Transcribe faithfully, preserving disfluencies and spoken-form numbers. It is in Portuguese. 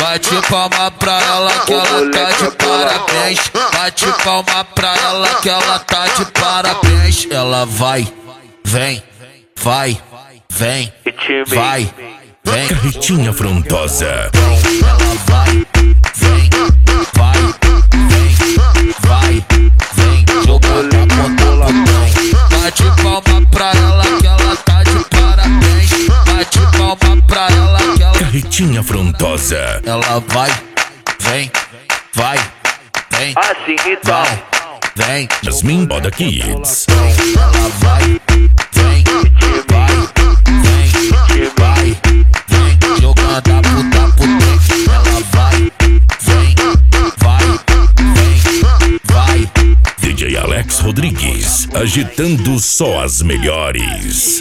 Bate palma pra ela que ela tá de parabéns. Bate palma pra ela que ela tá de parabéns. Ela vai, vem, vai, vem, vai, vem. Carretinha Afrontosa. Ela vai, vem, vai, vem, vai, vem. Jogando a ponta pro trem. Bate palma pra ela que ela tá de parabéns. Bate palma pra ela que ela... Carretinha Afrontosa. Ela vai, vem, vai, vem. Assim então. Vai, vem. Jasmine Moda Kids. Ela vai, vem, vai, vem, vai, vem. Jogando a puta pro trem. Ela vai, vem, vai, vem, vai. D J Alex Rodrigues, agitando só as melhores.